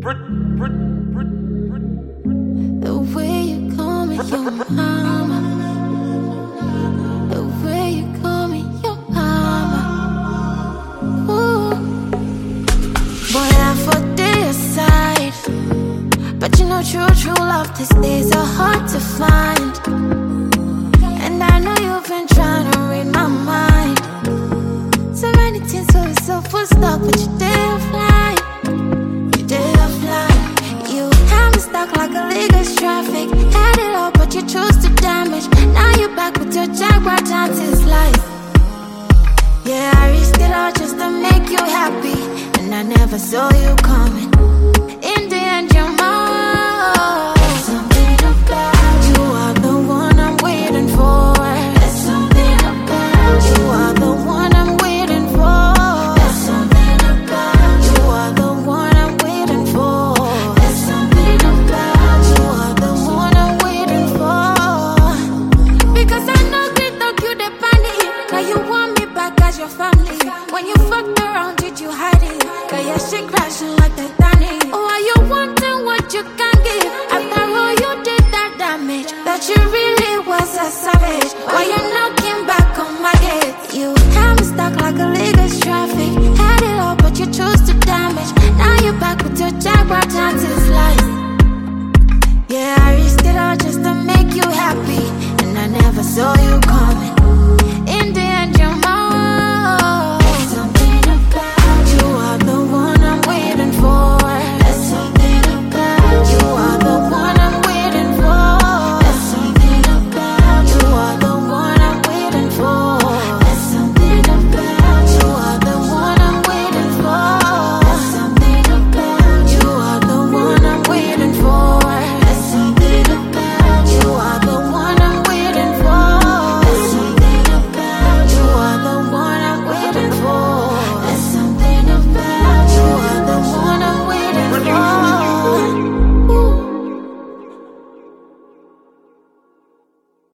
The way you call me your mama, the way you call me your mama. Ooh. Boy, I for day aside, but you know true love these days are hard to find. And I know you've been trying to read my mind. So many things so full stop, but you day offline. You day offline. You had me stuck like a legal traffic. Had it all, but you chose to damage. Now you're back with your Jaguar chances life. Yeah, I risked it all just to make you happy, and I never saw you coming. In the end, you're mine. There's something about you are the one I'm waiting for. There's something about you are the one I'm waiting for. There's something about you are the one I'm waiting for. There's something about you are the one I'm waiting for. Because I know they talk you the panic. Now you want me back as your family. When you fucked around, did you hide it? Got your shit crashing like Titanic. Oh, are you wanting what you can give? After all you did that damage, that you really was a savage. Why you knocking back on my gate? You had me stuck like a legal traffic. Had it all, but you chose to damage. Now you're back with your Jaguar chances life. Yeah, I risked it all just to make you happy, and I never saw you come.